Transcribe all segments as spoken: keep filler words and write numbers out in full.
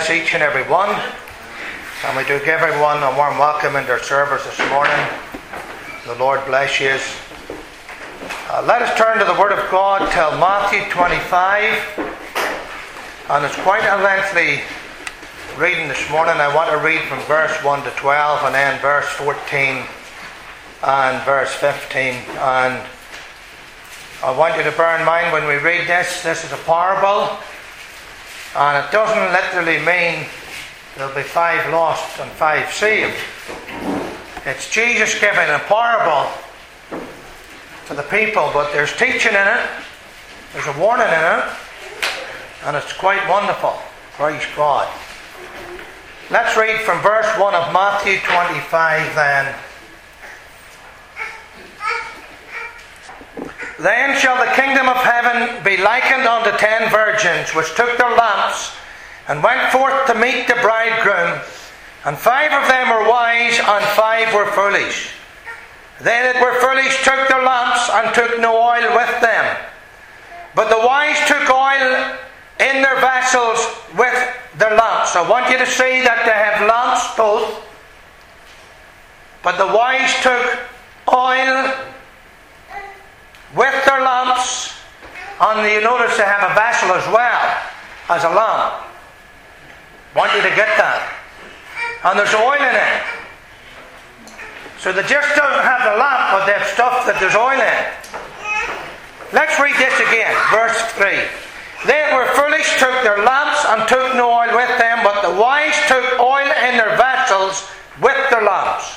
bless each and every one. And we do give everyone a warm welcome in their service this morning. The Lord bless you. Uh, let us turn to the Word of God till Matthew twenty-five. And it's quite a lengthy reading this morning. I want to read from verse one to twelve and then verse fourteen and verse fifteen. And I want you to bear in mind when we read this, this is a parable. And it doesn't literally mean there'll be five lost and five saved. It's Jesus giving a parable to the people, but there's teaching in it, there's a warning in it, and it's quite wonderful. Praise God. Let's read from verse one of Matthew twenty-five then. Then shall the kingdom of heaven be likened unto ten virgins, which took their lamps, and went forth to meet the bridegroom. And five of them were wise, and five were foolish. They that were foolish took their lamps, and took no oil with them. But the wise took oil in their vessels with their lamps. I want you to see that they have lamps both. But the wise took oil with their lamps, and you notice they have a vessel as well as a lamp. Want you to get that. And there's oil in it. So they just don't have the lamp, but they have stuff that there's oil in. Let's read this again, verse three. They that were foolish took their lamps and took no oil with them, but the wise took oil in their vessels with their lamps.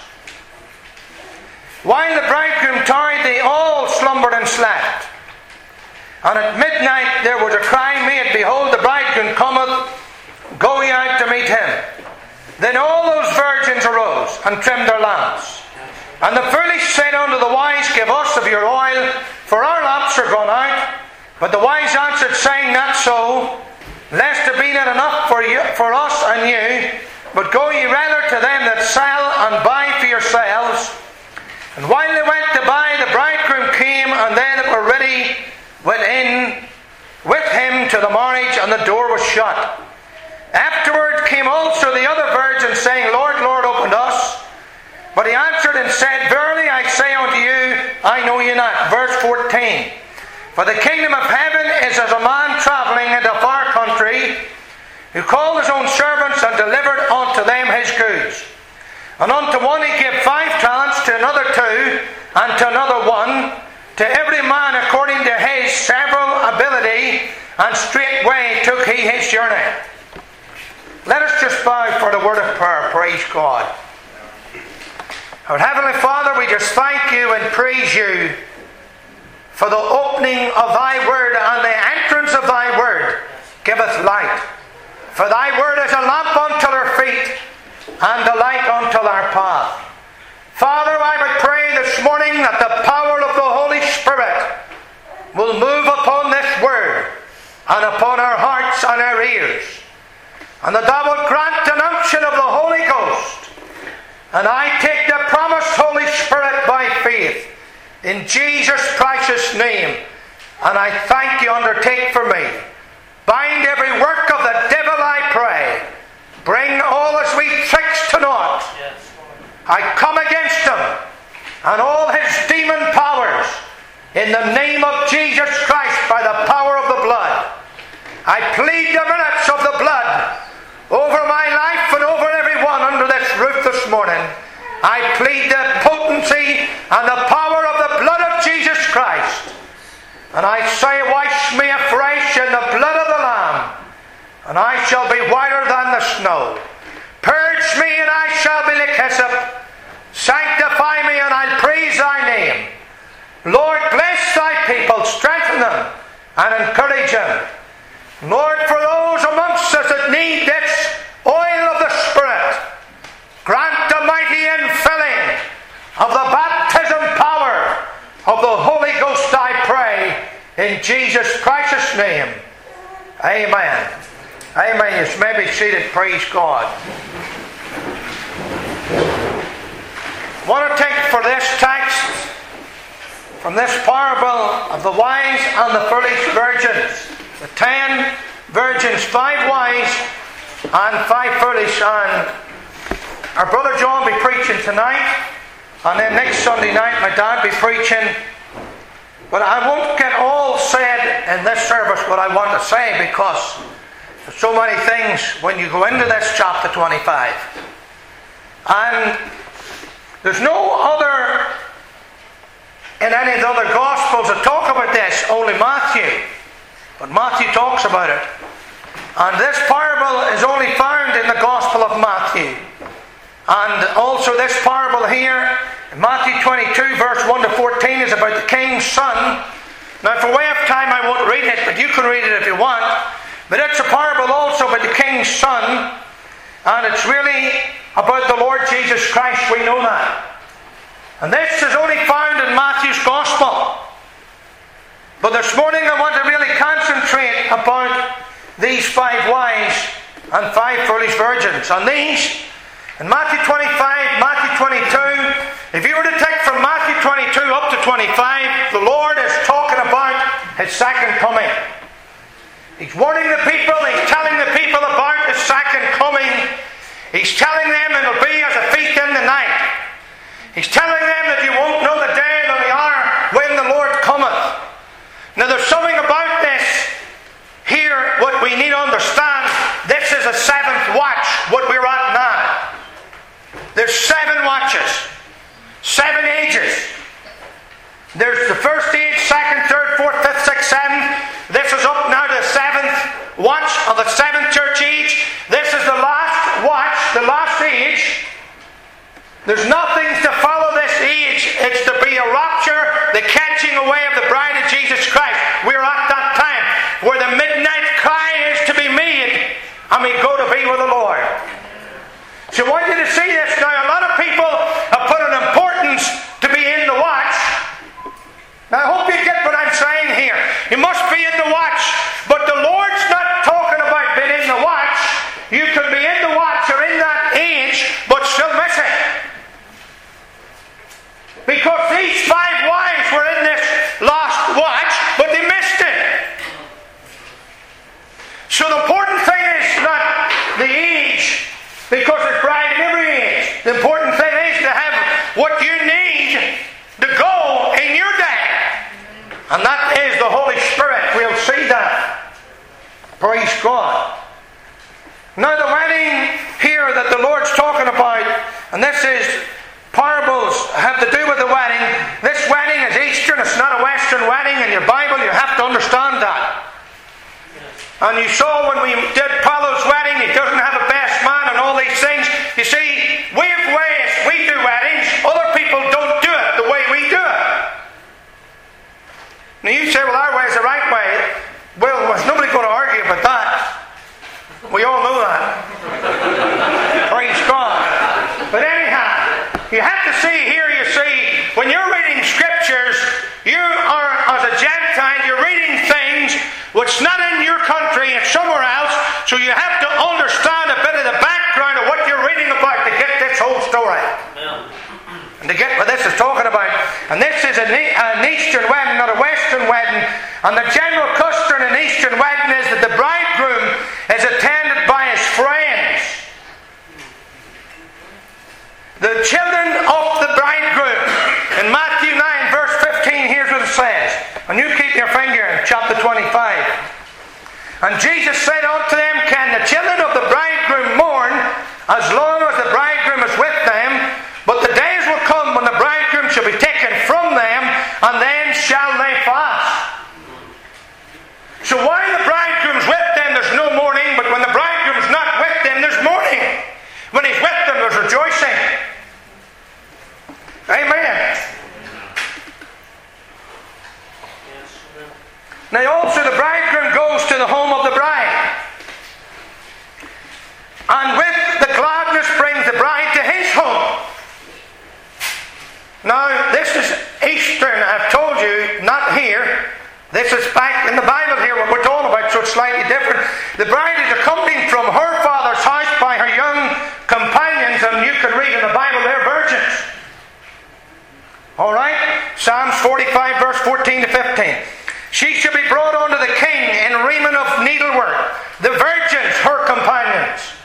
While the bridegroom tarried, they all slumbered and slept. And at midnight there was a cry made, Behold, the bridegroom cometh, go ye out to meet him. Then all those virgins arose and trimmed their lamps. And the foolish said unto the wise, Give us of your oil, for our lamps are gone out. But the wise answered, saying, Not so, lest there be not enough for you, for us and you, but go ye rather to them that sell and buy for yourselves. And while they went to buy, the bridegroom came, and they that were ready went in with him to the marriage, and the door was shut. Afterward came also the other virgins, saying, Lord, Lord, open us. But he answered and said, Verily I say unto you, I know you not. Verse fourteen. For the kingdom of heaven is as a man travelling into a far country, who called his own servants and delivered unto them his goods. And unto one he gave five talents, to another two, and to another one, to every man according to his several ability, and straightway took he his journey. Let us just bow for the word of prayer. Praise God. Our Heavenly Father, we just thank you and praise you for the opening of thy word, and the entrance of thy word giveth light. For thy word is a lamp unto our feet, and a light unto our path. Father, I would pray this morning that the power of the Holy Spirit will move upon this word, and upon our hearts and our ears, and that thou wilt grant an unction of the Holy Ghost. And I take the promised Holy Spirit by faith, in Jesus' precious name. And I thank you, undertake for me. Bind every work of the devil, I pray. Bring all his wee tricks to naught. I come against him and all his demon powers in the name of Jesus Christ by the power of the blood. I plead the minutes of the blood over my life and over everyone under this roof this morning. I plead the potency and the power of the blood of Jesus Christ. And I say, wash me afresh in the blood of the Lamb, and I shall be whiter than the snow. Purge me, and I shall be like hyssop. Sanctify me, and I'll praise thy name. Lord, bless thy people, strengthen them, and encourage them. Lord, for those amongst us that need this oil of the Spirit, grant the mighty infilling of the baptism power of the Holy Ghost, I pray, in Jesus' precious name. Amen. Amen. You may be seated. Praise God. I want to take for this text from this parable of the wise and the foolish virgins. The ten virgins, five wise and five foolish. And our brother John will be preaching tonight, and then next Sunday night my dad will be preaching. But I won't get all said in this service what I want to say, because there's so many things when you go into this chapter twenty-five. And there's no other in any of the other Gospels that talk about this, only Matthew. But Matthew talks about it. And this parable is only found in the Gospel of Matthew. And also this parable here, Matthew twenty-two, verse one to fourteen, is about the king's son. Now, for way of time, I won't read it, but you can read it if you want. But it's a parable also about the king's son. And it's really about the Lord Jesus Christ. We know that. And this is only found in Matthew's Gospel. But this morning I want to really concentrate about these five wise and five foolish virgins. And these, in Matthew twenty-five, Matthew twenty-two, if you were to take from Matthew twenty-two up to twenty-five, the Lord is talking about His second coming. He's warning the people, He's telling the people about His second coming. He's telling them it'll be as a thief in the night. He's telling them that you won't know the day nor the hour when the Lord cometh. Now there's something about this here, what we need to understand. This is a seventh watch, what we're at now. There's seven watches, seven ages. There's the first age, second, third, fourth, fifth, sixth, seventh. This is up now to the seventh watch of the seventh church age. This is the last watch, the last age. There's nothing to follow this age. It's to be a rapture, the catching away of the bride of Jesus Christ. We're at that time where the midnight cry is to be made, and we go to be with the Lord. So I want you to see this now. A lot of people have put an importance to be in the watch. Now I hope you get what I'm saying here. You must be in the watch. But the Lord's not talking about being in the watch. You can be in the watch or in that age, but still miss it. Because these five wives were in this last watch, but they missed it. So the important thing is not the age, because there's bride in every age. The important thing is to have what you need to go in your day. And that is the Holy Spirit. We'll see that. Praise God. Now the wedding here that the Lord's talking about, and this is parables have to do with the wedding. This wedding is Eastern, it's not a Western wedding. In your Bible you have to understand that. And you saw when we did Paulo's wedding, he doesn't have a best man and all these things. You see, we have ways we do weddings, other people don't do it the way we do it. Now you say, well, our way is the right way. Well, there's nobody going to argue about that. We all know that. Praise God. But anyhow, you have to see here, you see, when you're reading scriptures, you are, as a Gentile, you're reading things which not in your country, it's somewhere else, so you have to understand a bit of the background of what you're reading about to get this whole story. Yeah. And to get what this is talking about. And this is an, an Eastern wedding, not a Western wedding. And the general custom in an Eastern wedding is that the bridegroom is attended by his friends. The children of the bridegroom. In Matthew nine, verse fifteen, here's what it says. And you keep your finger in chapter twenty-five. And Jesus said unto them, can the children of the bridegroom mourn as long as the bridegroom is with them? But the days will come when the bridegroom shall be taken from them, and then shall they fast. So while the bridegroom's with them, there's no mourning, but when the bridegroom's not with them, there's mourning. When he's with them, there's rejoicing. Amen. Now also the bridegroom goes to the home of the bride, and with the gladness brings the bride to his home. Now this is Eastern, I've told you, not here. This is back in the Bible here, what we're talking about, so it's slightly different. The bride is accompanied from her father's house by her young companions, and you can read in the Bible they're virgins. Alright? Psalms forty-five, verse fourteen to fifteen. She shall be brought unto the king in raiment of needlework, the virgins her companions.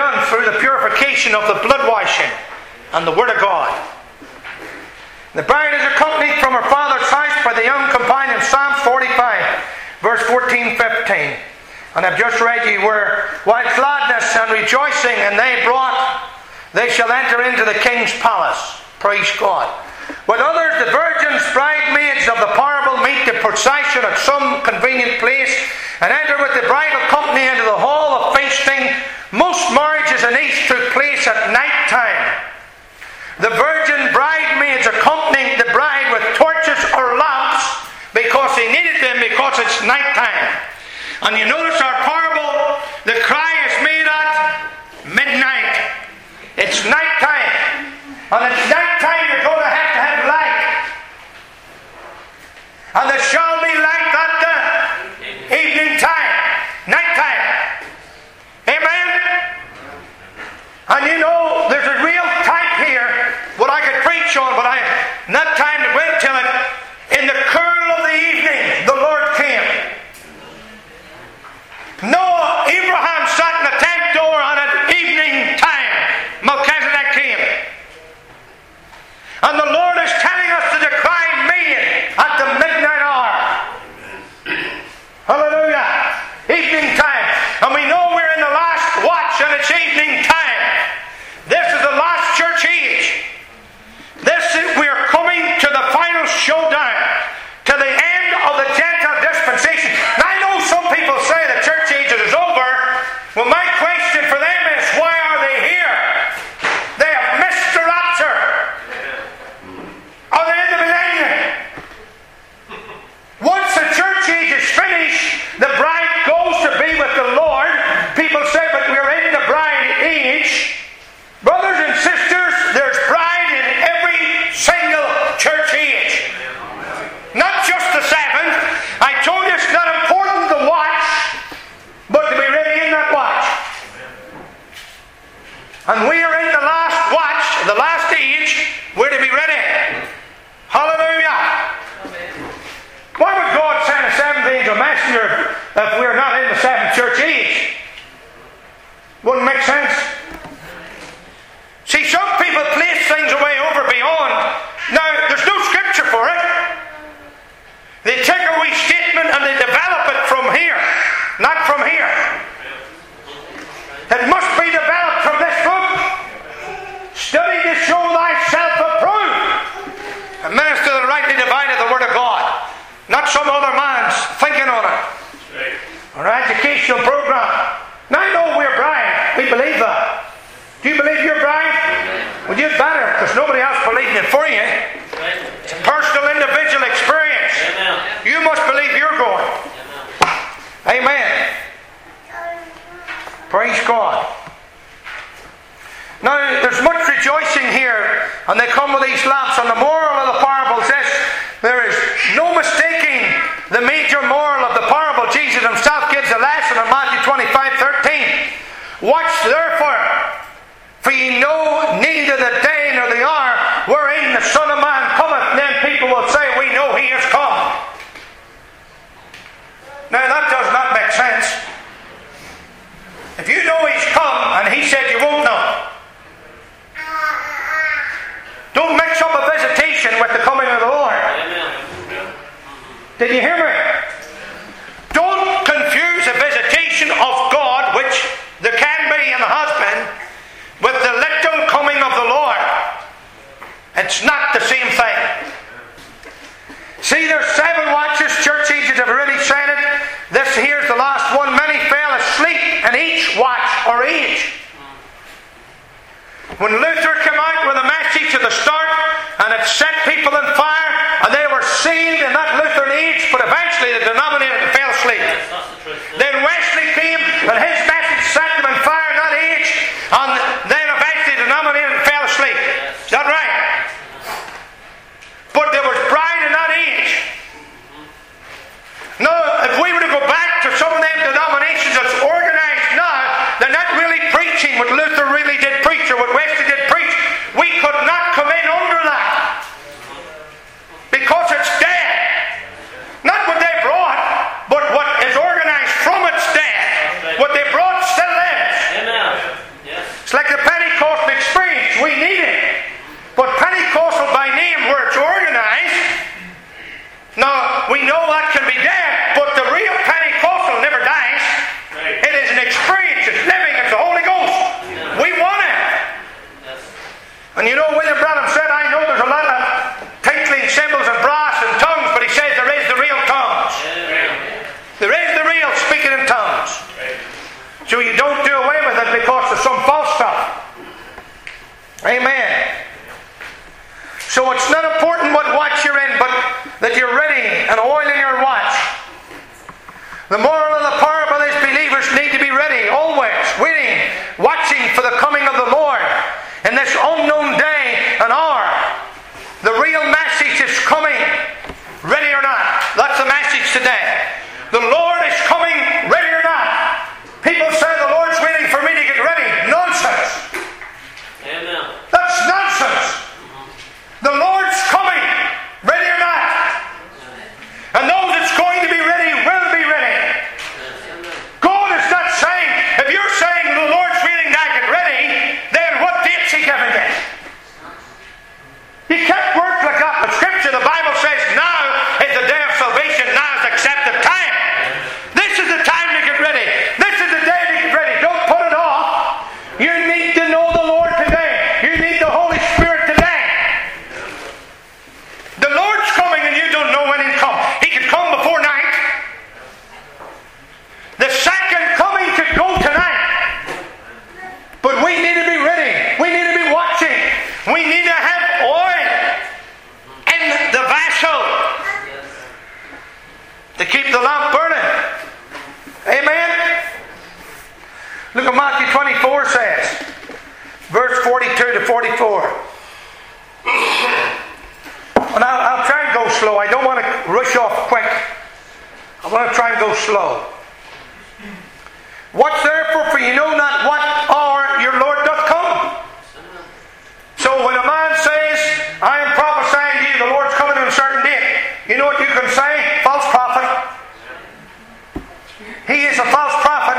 done through the purification of the blood washing and the Word of God. The bride is accompanied from her father's house by the young companion. Psalms forty-five, verse fourteen, fifteen. And I've just read you where, while gladness and rejoicing and they brought, they shall enter into the king's palace. Praise God. With others, the virgins, bridesmaids of the parable, meet the procession at some convenient place and enter with the bridal company into the hall of feasting. Most marriages in East took place at night time. The virgin bridesmaids accompanying the bride with torches or lamps because they needed them because it's night time. And you notice our parable, the cry is made at midnight. It's night time. And it's night time you're going to have to have light. And there shall be light at the evening time. Night time. Amen? And you know, there's a real type here, what I could preach on, but I not time to go into it. In the cool of the evening, the Lord came. Noah, Abraham sat in the tent door on an evening time. Melchizedek came. And the Lord is telling us to decry me at the midnight hour. Hallelujah. Evening time. And we know we're in the last watch and it's evening time. This is the last church age. This is, we are coming to the final showdown. To the end of the Gentile dispensation. Now I know some people say the church age is over. Well, my question for them is, why are they here? They have missed the rapture. Are they in the millennium? Once the church age is finished, the bride goes to be with the Lord. People say, but we're in the bride age. Brothers and sisters, there's bride in every single church age. Not just the seventh. I told you it's not important to watch, but to be ready in that watch. And we are in the last watch, the last age. We're to be ready. Hallelujah. Why would God send a seventh angel messenger if we're not in the seventh church age? Wouldn't make sense. See, some people place things away over beyond. Now, there's no scripture for it. They take a wee statement and they develop it from here, not from here. It must be developed from this book. Study to show thyself approved. A minister that rightly divided the word of God, not some other man's thinking on it. Or educational program. Now I know we're bride. We believe that. Do you believe you're bride? Well, you'd better, because nobody else believing it for you. It's a personal, individual experience. You must believe you're going. Amen. Praise God. Now, there's much rejoicing here, and they come with these lamps, and the moral of the parable is this: there is no mistaking the major moral of the parable. Jesus himself gives a lesson in Matthew twenty-five, thirteen. Watch therefore, for ye know neither the day nor the hour wherein the Son of Man cometh. And then people will say, we know he has come. Now that does not make sense. If you know he's come and he said you won't know. Don't mix up a visitation with the coming of the Lord. Did you hear me? Don't confuse a visitation of God, which there can be and has been, with the literal coming of the Lord. It's not the same thing. See, there's seven watches. Church ages have really said it. This here's the last one. Many fell asleep in each watch or age. When Luther came out with a message at the start, and it set people on fire, and they were sealed in that Lutheran age, but eventually the denominator fell asleep. Then Wesley came, and his message set them on fire in that age, and then eventually the denominator fell asleep. Is that right? But there was pride in that age. Now, if we were to go back to some of them denominations that's organized now, they're not really preaching what Luther really did preach or what Wesley did preach. We could not come in under that. Because it's dead. Not what they brought, but what is organized from it's dead. What they brought still lives. that you're ready and oil in your watch. The moral of the parable is believers need to be ready, always, waiting, watching for the coming of the Lord in this unknown day and hour. The real message is coming, ready or not. That's the message today. The Lord is coming, ready or not. People say the Lord's waiting for me to get ready. Nonsense. Amen. That's nonsense. The Lord's coming, ready or not. And those that's going to be ready will be ready. God is not saying, if you're saying the Lord's waiting to get ready, then what date's He giving you? You can't work like that with Scripture. The Bible says now is the day of salvation, now is the accepted time. This is the time to get ready. This is the day to get ready. Don't put it off. You need to know the Lord today. You need the Holy Spirit today. The Lord's coming and you don't know when He'll come. He could come before night. The second coming could go tonight. But we need to be ready. We need to be watching. We need to have oil in the vessel to keep the lamp burning. Amen? Look at Matthew twenty-four says, verse forty-two to forty-four. And I'll, I'll try and go slow. I don't want to rush off quick. I want to try and go slow. Watch therefore, for you know not what hour your Lord doth come. So when a man says, I am prophesying to you, the Lord's coming on a certain date, you know what you can say? False prophet. He is a false prophet.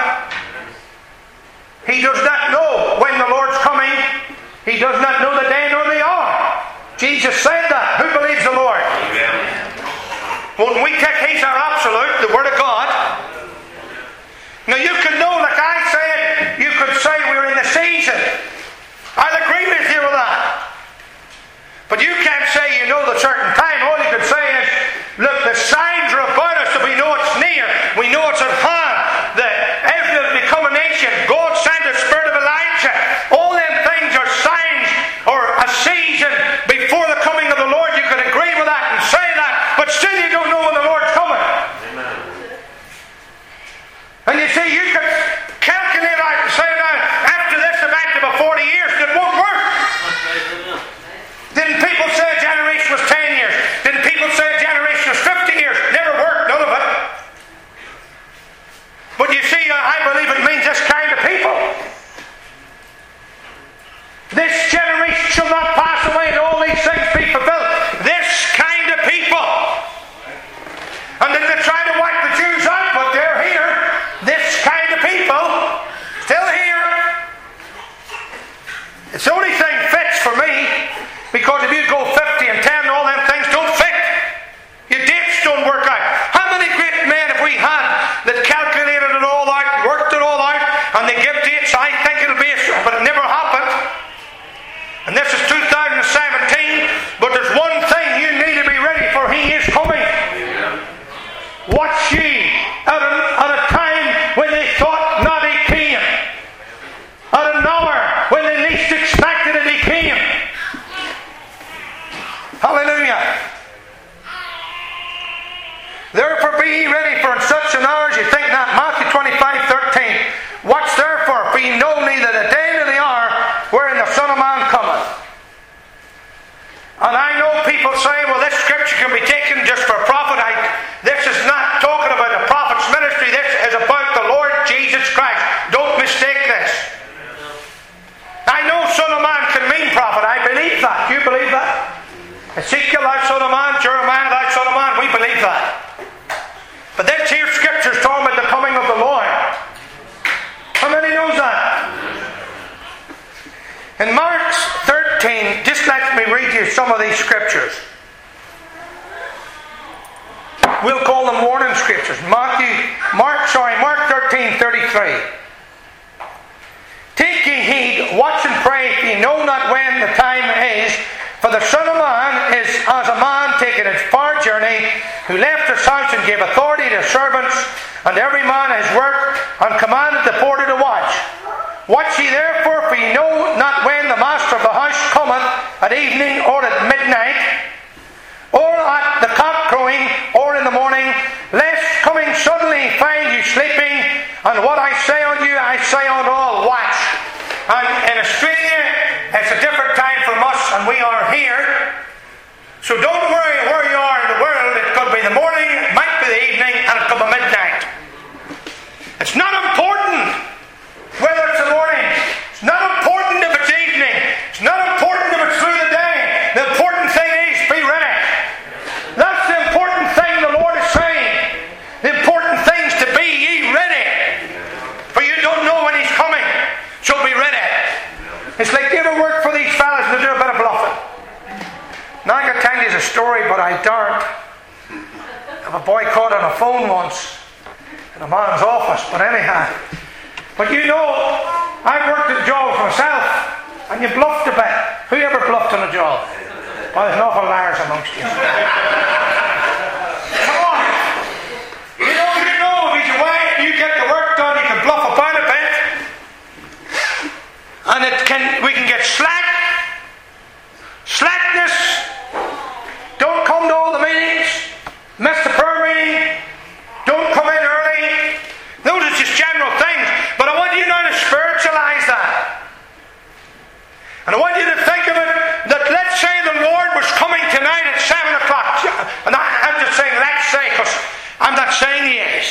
He does not know when the Lord's coming. He does not know the day nor the hour. Jesus said that. Who believes the Lord? Amen. When we take He's our absolute, the Word of God. Now you could know, like I said, you could say we're in the season. I'll agree with you with that. But you can't say you know the certain time. All you could say is, look, the signs are about us, so we know it's near. We know it's at hand. The Israel will become a nation. God sent the spirit of Elijah. All them things are signs or a season before the coming of the Lord. You can agree with that and say that, but still you don't know when the Lord's coming. Amen. And you see, you could calculate out and say, now, after this event about forty years, it won't work. Didn't people say a generation was ten years? Didn't people say a generation was fifty years? Never worked, none of it. But you see, I believe it means this kind of people. This generation shall not pass away and all these things be fulfilled. This kind of people. And then they try to wipe the Jews out, but they're here. This kind of people, still here. It's the only thing fits for me, because if you go fifty and ten, all them things don't fit. Your dates don't work out. How many great men have we had that calculated it all out, worked it all out, and they give dates? I think it'll be a, but it never happened. And this is two thousand seventeen, but there's one thing you need to be ready for. He is coming. Watch ye at a, at a time when they thought not He came. At an hour when they least expected it, He came. Hallelujah. Therefore be ye ready, for in such an hour as you think not. Matthew twenty-five thirteen. Watch therefore, for ye know neither the day nor the hour wherein the Son of Man cometh. And I know people say, well, this scripture can be taken just for a prophet. I, this is not talking about a prophet's ministry. This is about the Lord Jesus Christ. Don't mistake this. I know Son of Man can mean prophet. I believe that. Do you believe that? Ezekiel, thou Son of Man. Jeremiah, thou Son of Man. We believe that. But this here scripture is talking about the coming of the Lord. How many knows that? In Mark thirteen, just let me read you some of these scriptures. We'll call them warning scriptures. Matthew, Mark, sorry, Mark thirteen thirty-three. Take ye heed, watch and pray, if ye know not when the time is. For the Son of Man is as a man taking a far journey, who left his house and gave authority to servants, and every man his work, and commanded the porter to watch. Watch ye therefore, for ye know not when the master of the house cometh, at evening or at midnight, or at the cock crow me find you sleeping, and what I say unto you, I say unto all, watch. And in Australia, it's a different time from us, and we are here. So don't worry where you are in the world. It could be the morning, it might be the evening, and it could be midnight. It's not important whether it's the morning. It's not important if it's evening. It's not important if it's through the day. The important thing is, be ready. That's the important thing the Lord is saying. The important thing is to be ye ready. For you don't know when He's coming. So be ready. It's like, you ever work for these fellas to do a bit of bluffing? Now I can tell you a story, but I daren't. Of a boy caught on a phone once in a man's office, but anyhow. But you know, I've worked at jobs myself, and you bluffed a bit. Who ever bluffed on a job? Well, there's an awful liars amongst you. Come on. You know, you know, if he's away and you get the work done, you can bluff about a bit. And it can, we can get slack, slackness. Don't come to all the meetings. Miss the prayer meeting. Don't come in early. Those are just general things. But I want you now to spiritualize that. And I want you to think of it that, let's say the Lord was coming tonight at seven o'clock. And I, I'm just saying let's say, because I'm not saying He is.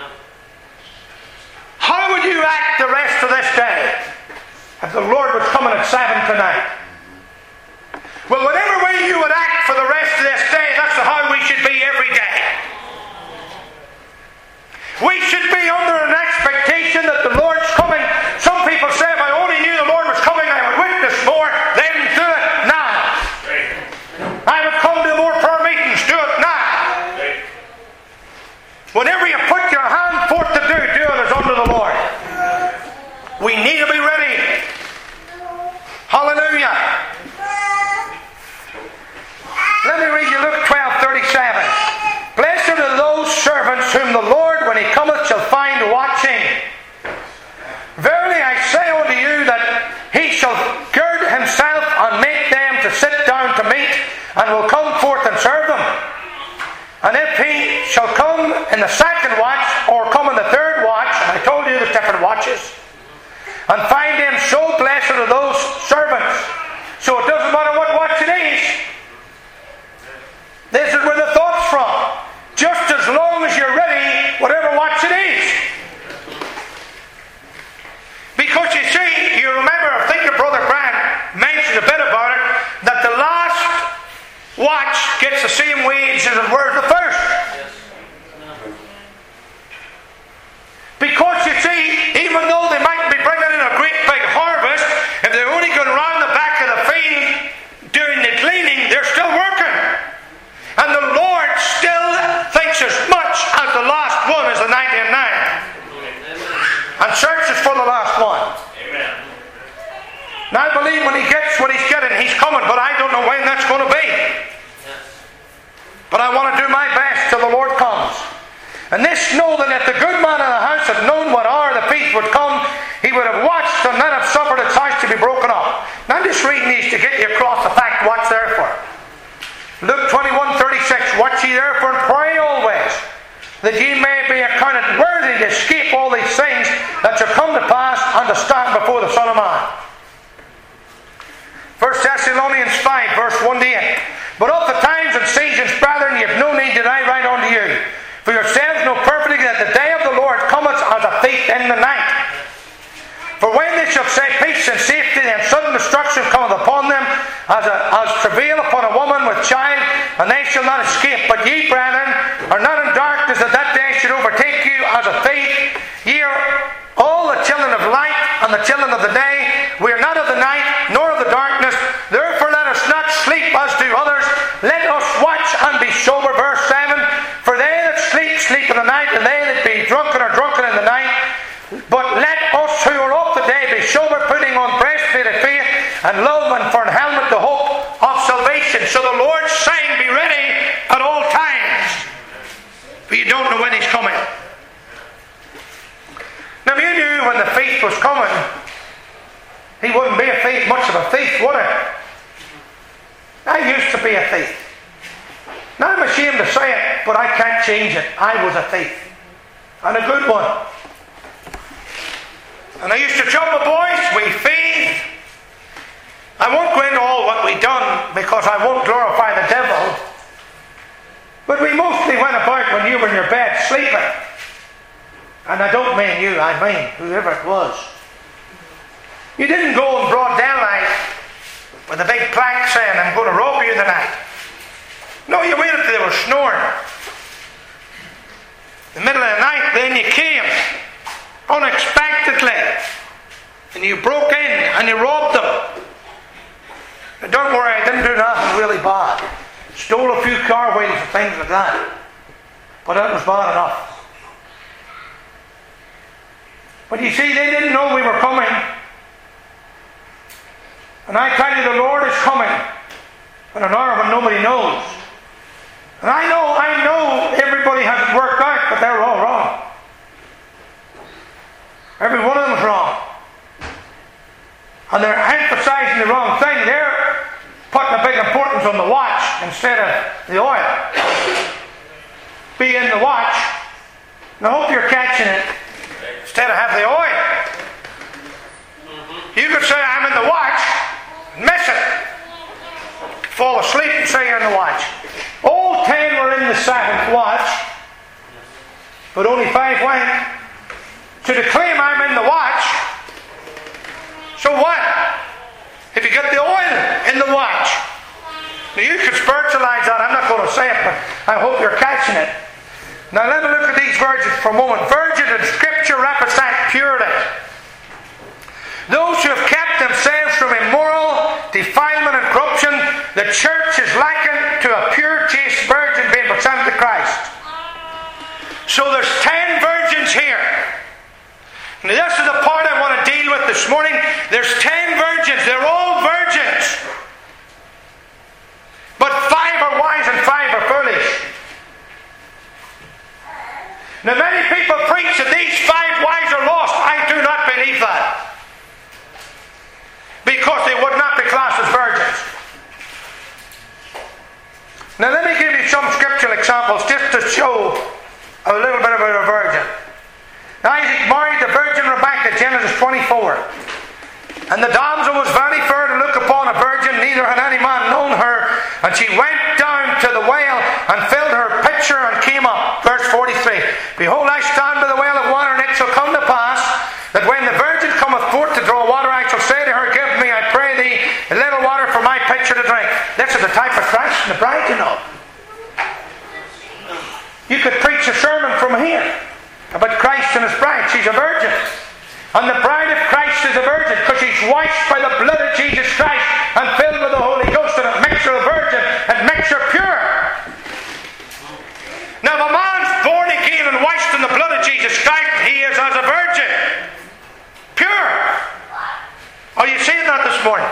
How would you act the rest of this day if the Lord was coming at seven tonight? Well, whatever way you would act for the rest of this day, that's how we should be every day. We should be under an expectation that the Lord's coming. Some people say, if I only knew the Lord was coming, I would witness more. They didn't do it now. I would come to more prayer meetings. Do it now. Whatever you put your hand forth to do, do it as unto the Lord. We need to be ready. Hallelujah. Let me read you Luke twelve thirty-seven. Blessed are those servants whom the Lord, when He cometh, shall find watching. Verily I say unto you that He shall gird Himself and make them to sit down to meat, and will come forth and serve them. And if He shall come in the second watch, or come in the third watch, and I told you there's different watches, and find them so, blessed are those servants. So it doesn't matter what watch it is. This is where the thought's from. Just as long as you're ready, whatever watch it is. Because you see, you remember, I think your brother Brian mentioned a bit about it, that the last watch gets the same wage as it were the first. Because you see, even though they might be bringing in a great big harvest, if they're only going around the back of the field doing the gleaning, they're still working. And the Lord still thinks as much as the last one as the ninety-nine. And searches for the last one. Amen. Now I believe when He gets what He's getting, He's coming, but I don't know when that's going to be. But I want to do my best till the Lord comes. And this know that if the good man of the house had known what hour the thief would come, he would have watched and not have suffered its house to be broken up. Now I'm just reading these to get you across the fact what's there for. Luke twenty-one thirty-six. Watch ye therefore and pray always, that ye may be accounted worthy to escape all these things that shall come to pass, and to stand before the Son of Man. First Thessalonians five, verse one to eight. But of the times and seasons, brethren, ye have no need that I write unto you. For yourselves know perfectly that the day of the Lord cometh as a thief in the night. For when they shall say peace and safety, then sudden destruction cometh upon them, as, a, as travail upon a woman with child, and they shall not escape. But ye, brethren, are not in darkness, that that day should overtake you as a thief. Ye are all the children of light and the children of the day. We are not of the night, nor of the darkness. Therefore let us not sleep as do others. Let us watch and be sober. Verse seven. For they that sleep, sleep in the night, and they that be drunken are drunken in the night. But let us who are up the day be sober, putting on breastplate of faith, and love, and for an helmet the hope of salvation. So the Lord's saying, be ready at all times, for you don't know when He's coming. Now if you knew when the thief was coming, he wouldn't be a thief, much of a thief, would he? I used to be a thief. Now I'm ashamed to say it, but I can't change it. I was a thief. and a good one. And I used to tell my boys, we faith. I won't go into all what we done because I won't glorify the devil. But we mostly went about when you were in your bed sleeping. And I don't mean you, I mean whoever it was. You didn't go in broad daylight with a big plaque saying, I'm going to rob you tonight. No, you waited till they were snoring. In the middle of the night, then you came unexpectedly. And you broke in and you robbed them. Now, don't worry, I didn't do nothing really bad. Stole a few car wheels and things like that. But that was bad enough. But you see, they didn't know we were coming. And I tell you, the Lord is coming in an hour when nobody knows. And I know, I know everybody has it worked out, but they're all wrong. Every one of them is wrong. And they're emphasizing the wrong thing. They're putting a big importance on the watch instead of the oil. Be in the watch. And I hope you're catching it. Instead of have the oil. You could say, I'm in the watch, and miss it. Fall asleep and say you're in the watch. All ten were in the seventh watch, but only five went. So to claim I'm in the watch, so what? If you get the oil in the watch. Now you could spiritualize that. I'm not going to say it, but I hope you're catching it. Now let me look at these virgins for a moment. Virgin in Scripture represent purity. Those who have kept themselves from immoral, defilement and corruption, the church is likened to a pure, chaste virgin being presented to Christ. So there's ten virgins here. Now this is the part I want to deal with this morning. There's ten virgins. They're all virgins. But five are wise and five are foolish. Now many people preach that these five wise are lost. I do not believe that. Because they would not be classed as virgins. Now let me give you some scriptural examples just to show a little bit about a virgin. Isaac married the virgin Rebekah, Genesis twenty-four. And the damsel was very fair to look upon, a virgin, neither had any man known her. And she went down to the well and filled her pitcher and came up. Verse forty-three. Behold, I stand by the well of water, and it shall come to pass that when the virgin cometh forth to draw water, I shall say to her, give me, I pray thee, a little water for my pitcher to drink. This is the type of Christ and the bride, you know. You could preach a sermon from here about Christ and his bride. She's a virgin. And the bride of Christ is a virgin because she's washed by the blood of Jesus Christ and filled with the Holy Ghost, and it makes her a virgin. It makes her pure. Now if a man's born again and washed in the blood of Jesus Christ, he is as a virgin. Pure. Are you seeing that this morning?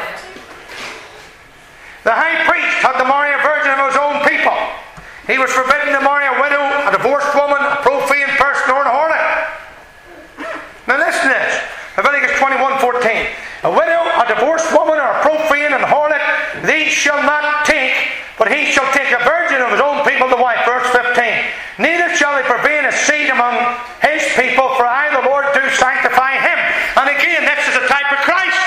The high priest had to marry a virgin of his own people. He was forbidden to marry a widow, a divorced woman, a profane person, or a harlot. Now listen to this. Leviticus twenty-one fourteen. A widow, a divorced woman, or a profane and harlot, these shall not take, but he shall take a virgin of his own people to wife. Verse fifteen. Neither shall they purvey a seed among his people, for I, the Lord, do sanctify him. And again, this is a type of Christ.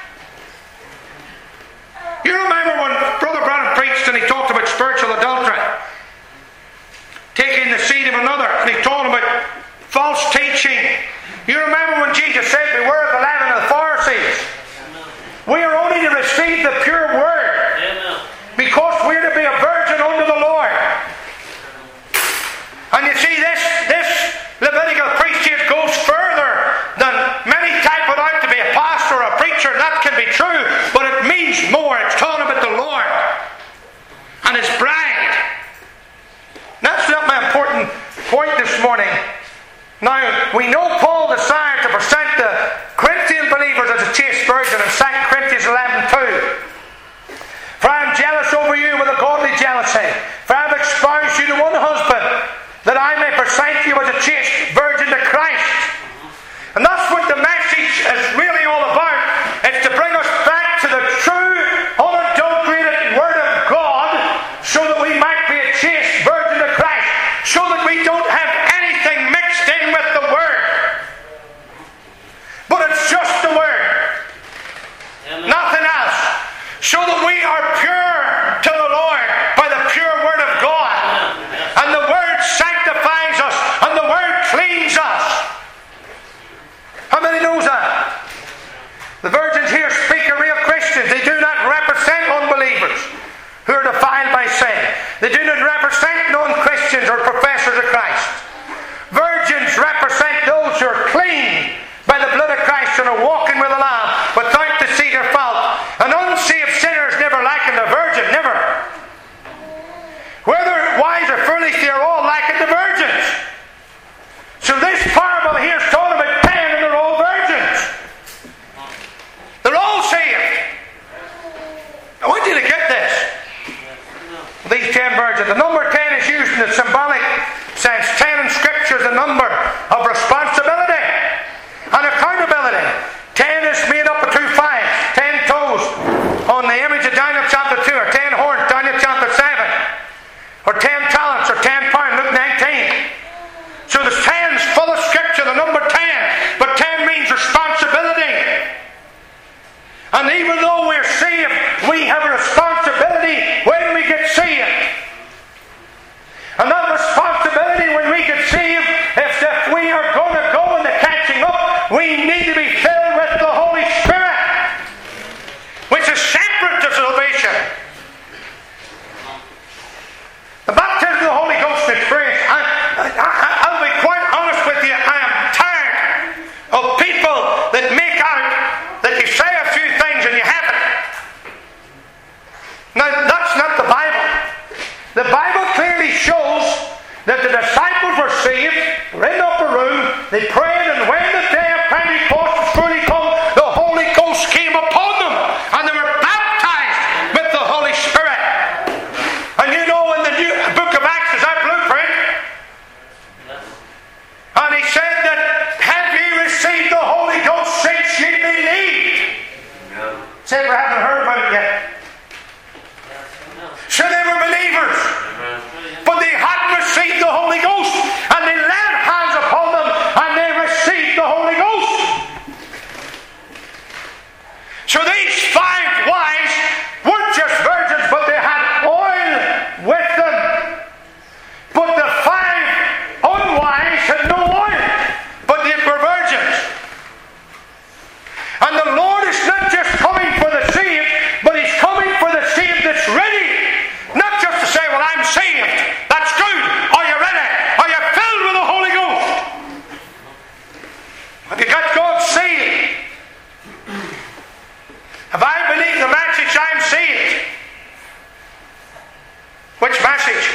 You remember when Brother Branham preached and he talked about spiritual adultery, taking the seed of another, and he told about false teaching. You remember when Jesus said, beware of the leaven of the Pharisees. We are only to receive the pure word because we're to be a virgin unto the Lord. And you see, this, this Levitical priesthood goes further than many type it out to be a pastor or a preacher. That can be true, but it means more. It's talking about the Lord and his bride. That's not my important point this morning. Now, we know Paul desired to present the Corinthian believers as a chaste virgin in Second Corinthians eleven two. For I am jealous over you with a godly jealousy, for I have espoused you to one husband, that I may present you as a chaste virgin to Christ. And that's what the message is really all about. It's to bring us back to the true, unadulterated Word of God, so that we might be a chaste virgin to Christ, so that we don't have anything mixed in with so that we are pure to the Lord by the pure Word of God. And the Word sanctifies us, and the Word cleans us. How many knows that? The virgins here speak of real Christians. They do not represent unbelievers who are defiled by sin. They do not represent non-Christians or professors of Christ. Virgins represent those who are clean by the blood of Christ and are walking with the Lamb without deceit or fault. An unsaved sinner is never likened a virgin, never. Whether wise or foolish, they are all likened to virgins. So this parable here is talking about ten, and they're all virgins. They're all saved. I want you to get this. These ten virgins. The number ten is used in the symbolic sense. Ten in Scripture is the number of responsibility and accountability. Ten is made up of two fives. Ten toes on the image of Daniel chapter two, or ten horns, Daniel chapter seven, or ten talents, or ten pounds, Luke nineteen. So the ten's full of Scripture, the number ten. But ten means responsibility. And even though we're saved, we have a responsibility when we get saved. And that responsibility when we get saved is if we are going to go into catching up, we need to be filled with the Holy Spirit, which is separate to salvation. The baptism of the Holy Ghost experience, I, I, I, I'll be quite honest with you, I am tired of people that make out that you say a few things and you haven't. Now, that's not the Bible. The Bible clearly shows that the disciples were saved, were in the upper room, they prayed, and when the day of Pentecost was fully come, the Holy Ghost came upon them, and they were baptized with the Holy Spirit. And you know, in the new book of Acts is that blueprint. And he said that, have ye received the Holy Ghost since ye believed? Said we haven't heard about it yet. So they were believers, but they hadn't received the Holy Ghost, and they laid hands upon them and they received the Holy Ghost. So these five wise weren't just virgins, but they had oil with them. But the five unwise had no oil, but they were virgins. And the Lord is not just coming for the saved, but He's coming for the saved that's ready. Not just to say, well, I'm saved. That's good. Are you ready? Are you filled with the Holy Ghost? Have you got God saved? Have I believed the message I'm saved? Which message?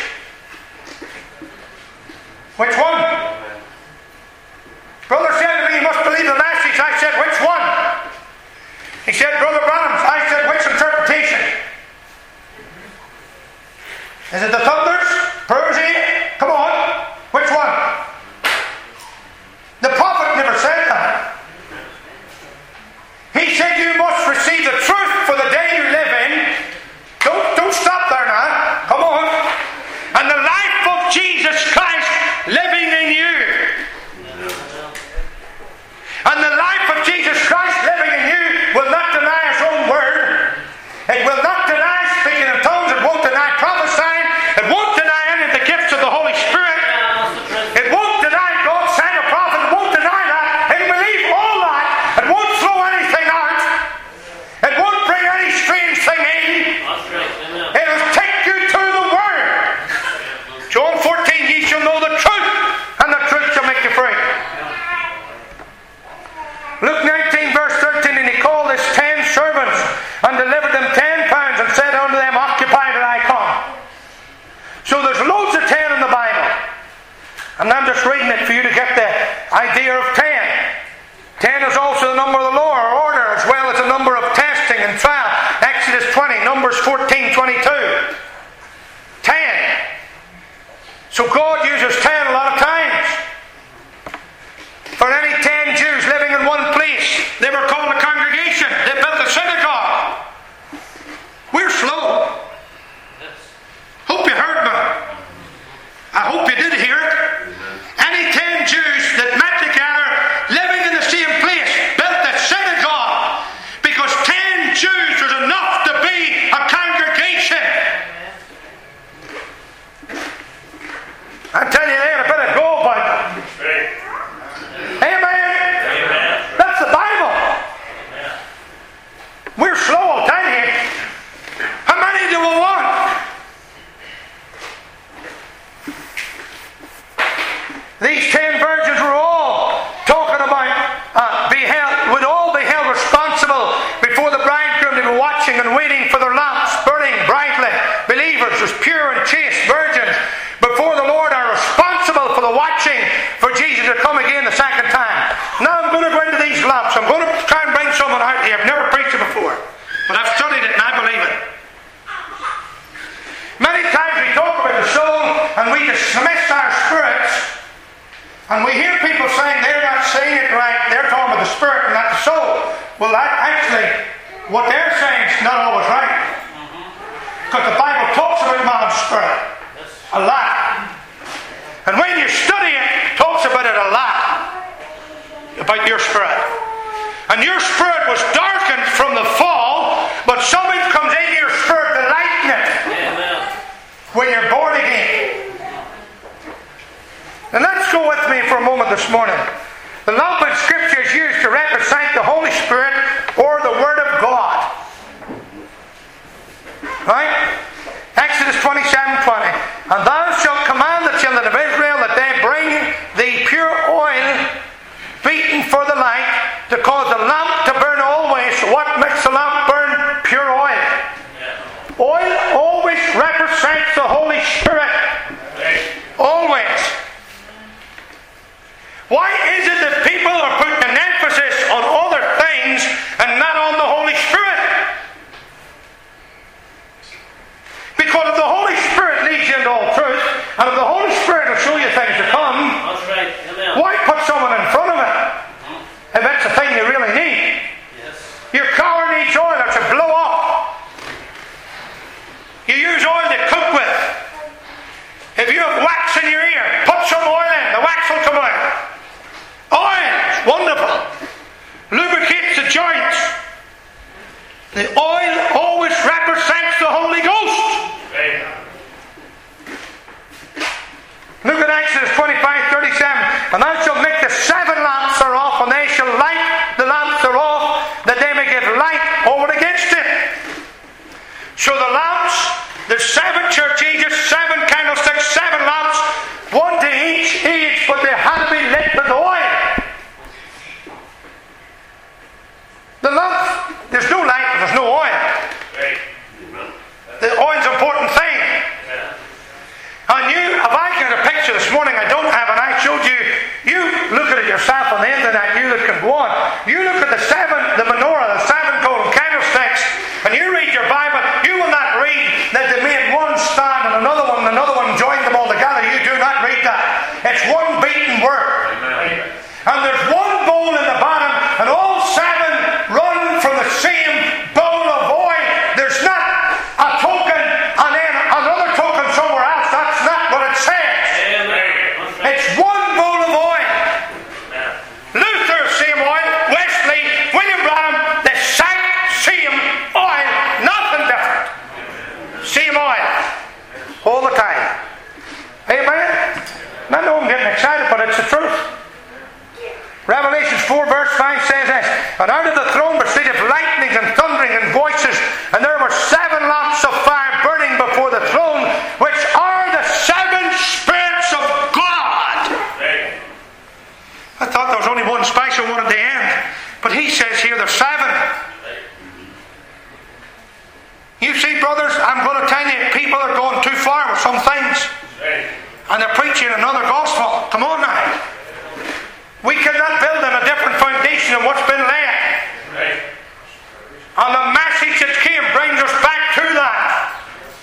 Which one? Brother said to me, you must believe the message. I said, which one? He said, Brother Branham's. I said, which interpretation? Is it the thunders? Persia? Come on. Which one? The prophet never said that. He said you must receive the truth for the day you live in. Don't, don't stop there now. Come on. And the life of Jesus Christ living in you. And the life of Jesus Christ living in you will not deny His own word. It will not deny speaking in tongues. It won't deny prophesying. It won't deny any of the gifts of the Holy Spirit. It won't deny God sent a prophet. It won't deny that. It will believe all that. It won't throw anything out. It won't bring any strange thing in. It will take you to the Word. John fourteen, ye shall know the truth, and the truth shall make you free. Luke nineteen, verse thirteen, and He called His ten servants and delivered them ten pounds and said unto them, occupy till I come. So there's loads of ten in the Bible. And I'm just reading it for you to get the idea of ten. Ten is also the number of the law or order, as well as the number of testing and trial. Exodus twenty, Numbers fourteen, twenty-two. Ten. So God uses ten a lot of times. For any ten Jews living in one place, they were called a congregation. They built a synagogue. We're slow. Hope you heard me. I hope you did hear it. Any ten Jews that met together, living in the same place, built a synagogue. Because ten Jews was enough to be what they're saying is not always right. Because the Bible talks about man's spirit a lot. And when you study it, it talks about it a lot. About your spirit. And your spirit was darkened from the fall, but something comes into your spirit to lighten it. When you're born again. And let's go with me for a moment this morning. The lamp in Scripture is used to represent the Holy Spirit or the Word of God. Right? Exodus twenty-seven twenty. And thou shalt command the children of Israel that they bring thee pure oil beaten for the light, to cause the lamp to burn always. What makes the lamp burn? Pure oil. Oil always represents the Holy Spirit. Always. Why is it that people are putting an emphasis on other things and not on the Holy Spirit? Because if the Holy Spirit leads you into all truth, and if the Holy Spirit will show you things to come, that's right. Why put someone in front of it? If that's the thing you really need. Yes. Your car needs oil, it should blow up. You use oil to cook with. If you have wax in your ear, put some oil in, the wax will come out. Oil is wonderful. Lubricates the joints. The oil always represents the Holy Ghost. Right. Look at Exodus twenty-five thirty-seven. And thou shalt make the seven lamps thereof, and they shall light the lamps thereof, that they may give light over against it. So the lamps, there's seven church ages, seven candlesticks, seven lamps, one to each age, but they had to be lit with oil. The lamp, there's no light, but there's no oil. The oil's an important thing. And you, if I get a picture this morning I don't have, and I showed you, you look at it yourself on the internet, you that can go on. You look at the seven, the menorah, the seven golden candlesticks, and you read your Bible, you will not read that they made one stand and another one and another one joined them all together. You do not read that. It's one beaten word. Amen. And there's one bowl in the bottom, and all seven run from the same bowl of oil. There's not a token and then another token somewhere else. That's not what it says. Amen. It's one bowl of oil. Luther, same oil. Wesley, William Branham, the exact same oil. Nothing different. Same oil. All the time. Amen? I know I'm getting excited, but it's the truth. Revelation four verse five says this. And out of the throne proceeded lightnings and thundering and voices, and there were seven lamps of fire burning before the throne, which are the seven spirits of God. I thought there was only one special one at the end, but he says here there's seven. You see, brothers, I'm going to tell you, people are going too far with some things, and they're preaching another gospel. Come on now. We cannot build on a different foundation than what's been laid. Right. And the message that came brings us back to that.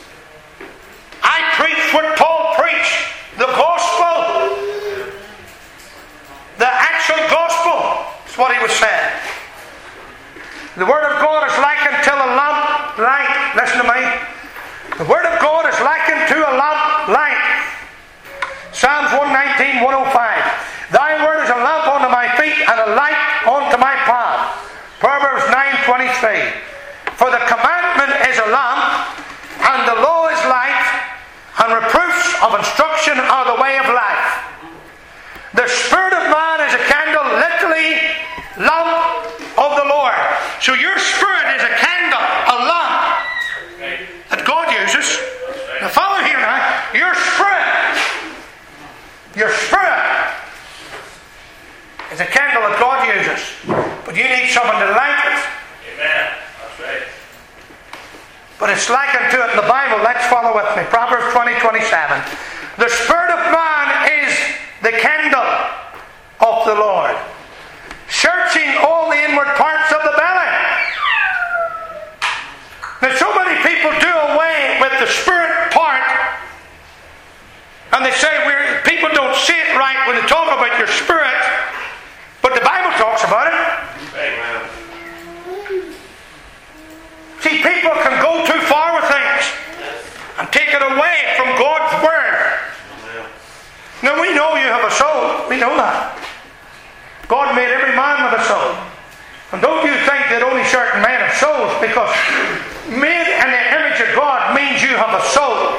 I preach what Paul preached. The gospel. The actual gospel is what he was saying. The Word of God is likened to a lamp light. Listen to me. The Word of God is likened to a lamp light. Psalms one nineteen, one oh five. Thy word is a lamp unto my feet and a light unto my path. Proverbs nine twenty-three. For the commandment is a lamp, and the law is light, and reproofs of instruction are the way of life. The spirit of man is a candle, literally lamp of the Lord. So your spirit is a candle, a lamp that God uses. Now follow here now. Your spirit, your spirit is a candle that God uses, but you need someone to light it. Amen. That's right. But it's likened to it in the Bible. Let's follow with me. Proverbs twenty twenty-seven. The spirit of man is the candle of the Lord, searching all the inward parts of the belly. Now, so many people do away with the spirit part, and they say we're, people don't see it right when they talk about your spirit. But the Bible talks about it. Amen. See, people can go too far with things and take it away from God's Word. Now we know you have a soul. We know that. God made every man with a soul. And don't you think that only certain men have souls, because made in the image of God means you have a soul.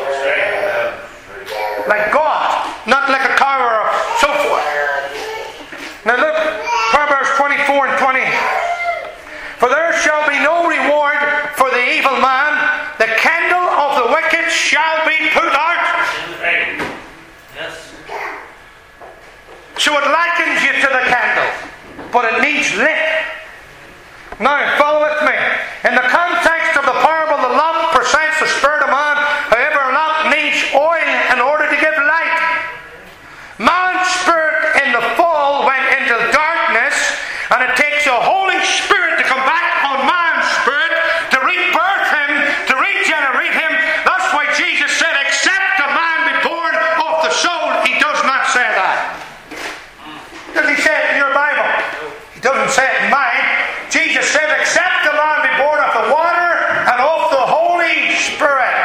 Like God, not like a cow or so forth. Now look, Proverbs twenty-four and twenty. For there shall be no reward for the evil man, the candle of the wicked shall be put out. Yes. So it likens you to the candle, but it needs lit. Now, follow with me. In the context of the parable, the lamp presents the spirit of man. However, a lamp needs oil in order to give light. Man's spirit in the fall went into darkness, and it takes the Holy Spirit to come back on man's spirit, to rebirth him, to regenerate him. That's why Jesus said, except a man be born of the soul. He does not say that. Does he say it in your Bible? He doesn't say it in mine. Jesus said, except a man be born of the water and of the Holy Spirit.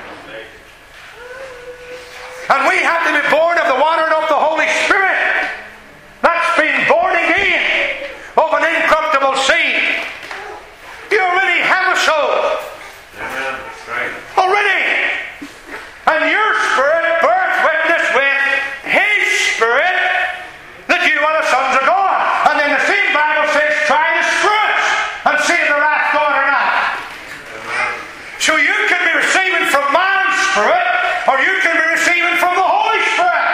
And we have to be born of the water and of the Holy Spirit. That's being born again of an incorruptible seed. You already have a soul. Amen. That's right. Already. And your spirit bears witness with His Spirit that you are the sons of God. And then the same Bible says, try the spirits and see if they're of God or not. Amen. So you can be receiving from man's spirit, or you can be receiving from the Holy Spirit.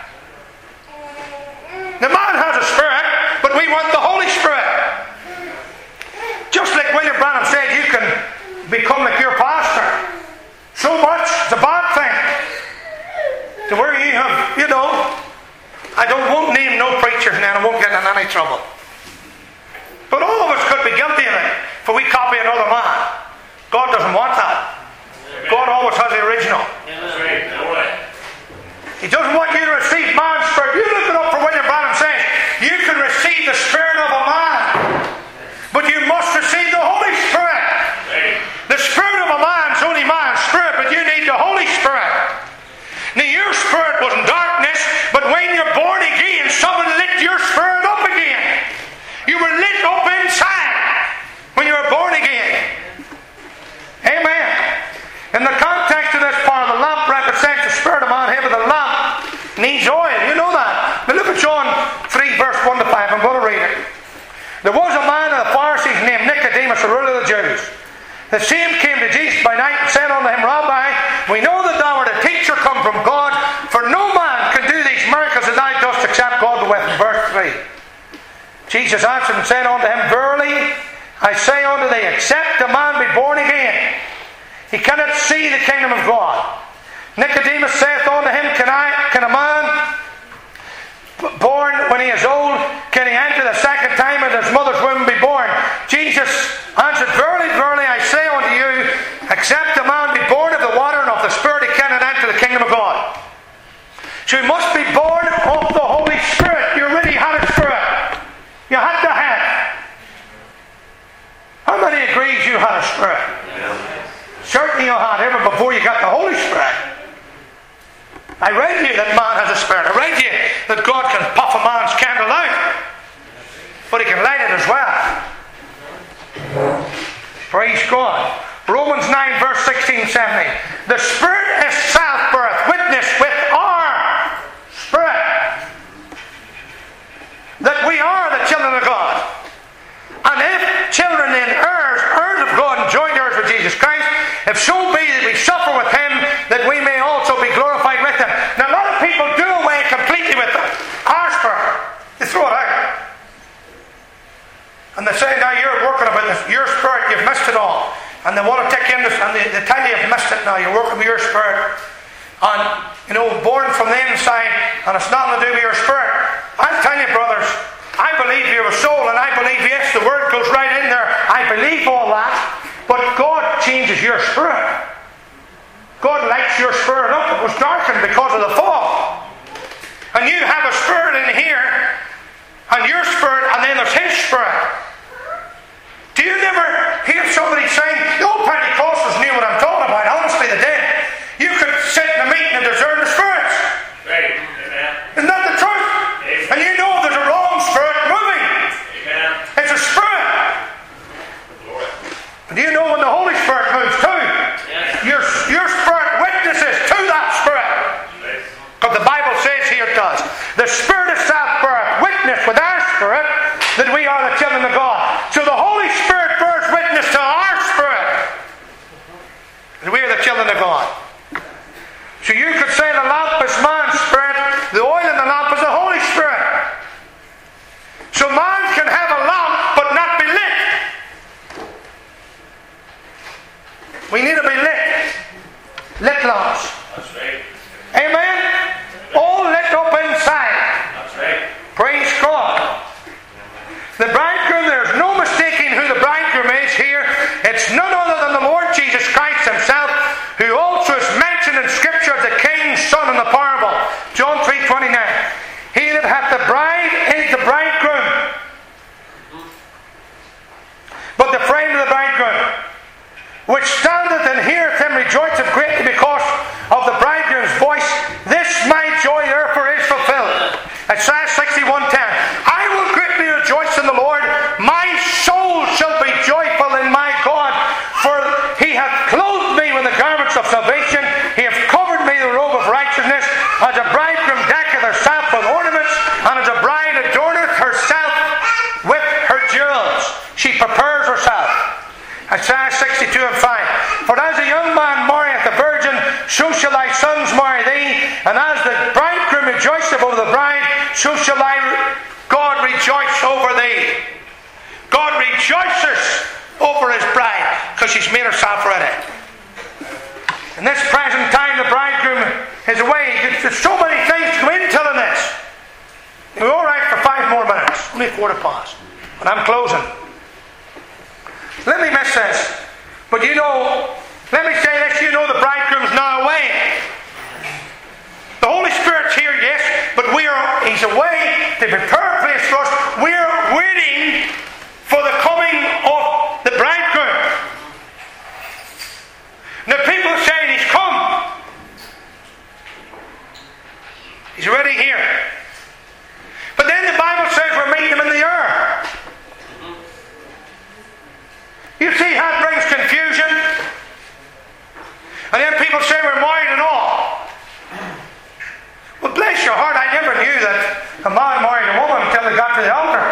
The man has a spirit, but we want the Holy Spirit. Just like William Branham said, you can become like your pastor. So much, it's a bad thing. To where you have, you know, I don't won't name no preachers now, and I won't get in any trouble. But all of us could be guilty of it, for we copy another man. God doesn't want that. God always has the original. He doesn't want you to receive man's spirit. You look it up for William Branham says, you can receive the spirit of a man, but you must receive the Holy Spirit. The spirit of a man is only man's spirit, but you need the Holy Spirit. Now your spirit was in darkness, but when you're born again, someone lit your spirit up again. You were lit up inside when you were born again. Amen. In the context of this part, the lamp represents the spirit of man. However, the lamp needs oil. You know that. Now look at John three, verse one to five. I'm going to read it. There was a man of the Pharisees named Nicodemus, a ruler of the Jews. The same came to Jesus by night and said unto him, Rabbi, we know that thou art a teacher come from God, for no man can do these miracles that thou dost except God be with him. Verse three. Jesus answered and said unto him, Verily, I say unto thee, except a man be born again, he cannot see the kingdom of God. Nicodemus saith unto him, Can I, can a man born when he is old, can he enter the second time in his mother's womb be born? Jesus answered, Verily, verily, I say unto you, except a man be born of the water and of the Spirit, he cannot enter the kingdom of God. So he must be born of the Holy Spirit. You already had a Spirit. You had to have. How many agrees you had a Spirit? Yeah. Certainly you had, even before you got the Holy Spirit. I read to you that man has a Spirit. I read to you that God can puff a man's candle out, but he can light it as well. Praise God. Romans nine, verse sixteen, seventeen. The Spirit itself beareth witness with our spirit that we are the children of God. And if children, then heirs, heirs of God, and joint heirs with Jesus Christ, if so be that we suffer with him, that we may also be glorified with him. Now a lot of people do away completely with them. Our spirit, they throw it out. And they say, now you're working about this, your spirit, you've missed it all. And they want to take in this, and they, they tell you you've missed it now, you're working with your spirit. And, you know, born from the inside, and it's nothing to do with your spirit. I'll tell you, brothers, I believe you have a soul, and I believe, yes, the word goes right in there. I believe all that. But God changes your spirit. God lights your spirit up. It was darkened because of the fall. And you have a spirit in here, and your spirit, and then there's His spirit. Do you never hear somebody saying, the old the Holy Spirit moves too. Yes. Your, your spirit witnesses to that Spirit. Because the Bible says here it does. The Spirit itself beareth witness with our spirit that we are the children of God. So the Holy Spirit bears witness to our spirit that we are the children of God. So you could say the lamp is man's spirit, the oil in the lamp is the Holy Spirit. So man can have a lamp but not be lit. We need to be lit. Lit lamps. That's right. Amen? All lit up inside. That's right. Praise God. The bridegroom, there's no mistaking who the bridegroom is here. It's none other than the Lord Jesus Christ himself, who also is mentioned in Scripture as the king's son in the parable. John three twenty-nine. He that hath the bride is the bridegroom. But the friend of the bridegroom, which standeth and heareth him, rejoiceth greatly because of the bridegroom's voice. This my joy therefore is fulfilled. Isaiah sixty-one ten. I will greatly rejoice in the Lord. My soul shall be joyful in my God. For he hath clothed me with the garments of salvation. He hath covered me with the robe of righteousness. As a bridegroom decketh herself with ornaments, and as a bride adorneth herself with her jewels. She prepares herself. Isaiah sixty-two and five. For as a young man marrieth a virgin, so shall thy sons marry thee. And as the bridegroom rejoiceth over the bride, so shall thy God rejoice over thee. God rejoices over his bride because she's made herself ready. In this present time, the bridegroom is away. There's so many things to go into in this. We're all right for five more minutes. Only quarter past. And I'm closing. Let me miss this. But you know, let me say this, you know the bridegroom's not away. The Holy Spirit's here, yes, but we are, he's away to prepare a place for us. We're waiting for the coming of the bridegroom. Now people say he's come. He's already here. But then the Bible says we're meeting him in the air. You see how it brings confusion? And then people say we're married and all. Well, bless your heart, I never knew that a man married a woman until they got to the altar.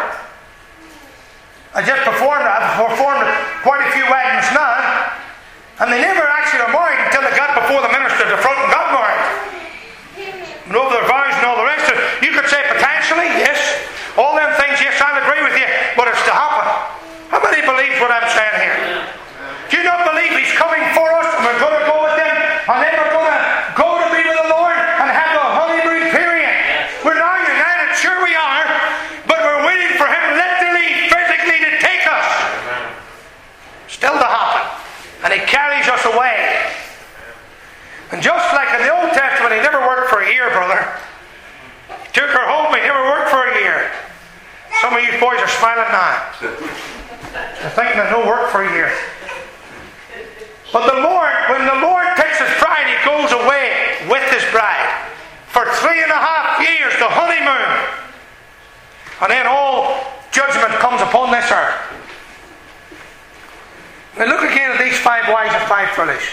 I just performed, I've performed quite a few weddings now, and they never actually were married until they got before the minister at the front and got married. And over their vows and all the rest of it. You could say potentially, yes. All them things, yes, I'll agree with you, but it's to happen. How many believe what I'm saying here? Do you not believe he's coming for us and we're going to go with him and then we're going to go to be with the Lord and have a honeymoon period? We're now united, sure we are, but we're waiting for him literally, physically to take us. Still to happen. And he carries us away. And just like in the Old Testament, he never worked for a year, brother. He took her home, he never worked for a year. Some of you boys are smiling now. They're thinking there's no work for a year. But the Lord, when the Lord takes his bride, he goes away with his bride for three and a half years, the honeymoon. And then all judgment comes upon this earth. Now look again at these five wise and five foolish.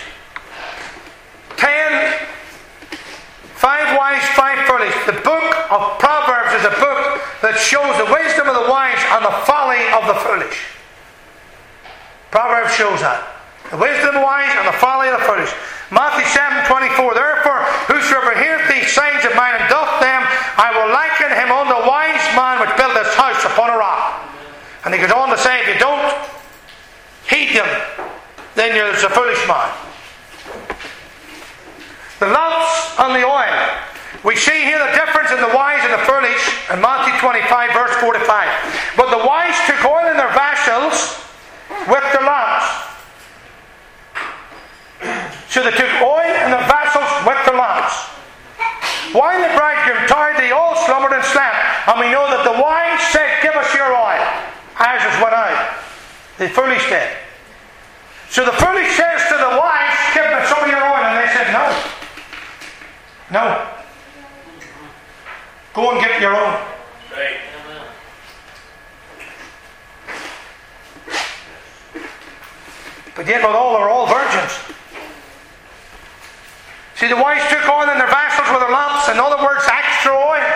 Ten, five wise, five foolish. The book of Proverbs is a book that shows the wisdom of the wise and the folly of the foolish. Proverbs shows that. The wisdom of the wise and the folly of the foolish. Matthew seven twenty-four. Therefore, whosoever heareth these sayings of mine and doth them, I will liken him unto a wise man which built his house upon a rock. And he goes on to say, if you don't heed them, then you're a foolish man. The lamps and the oil. We see here the difference in the wise and the foolish in Matthew twenty-five, verse forty-five. But the wise took oil in their vessels with their lamps. So they took oil in their vessels with their lamps. While the bridegroom tarried, they all slumbered and slept. And we know that the wise said, give us your oil. Ours went out. The foolish did. So the foolish says to the wise, give me some of your oil. And they said, no. No. Go and get your own. Right. But yet with all, they were all virgins. See, the wives took oil in their vessels with their lamps. In other words, extra oil.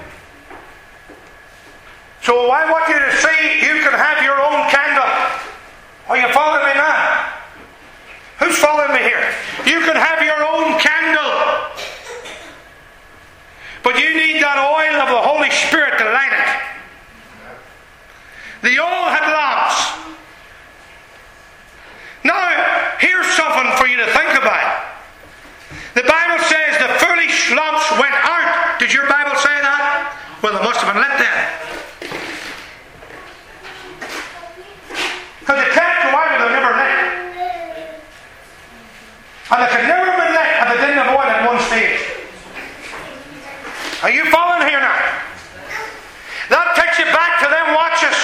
So I want you to see, you can have your own candle. Are you following me now? Who's following me here? You can have your own candle. But you need that oil of the Holy Spirit to light it. They all had lamps. Now, here's something for you to think about. The Bible says the foolish lamps went out. Did your Bible say that? Well, they must have been lit then. Because they can't go out if they're never lit. And they could never have been lit if they didn't have oil at one stage. Are you following here now? That takes you back to them watches.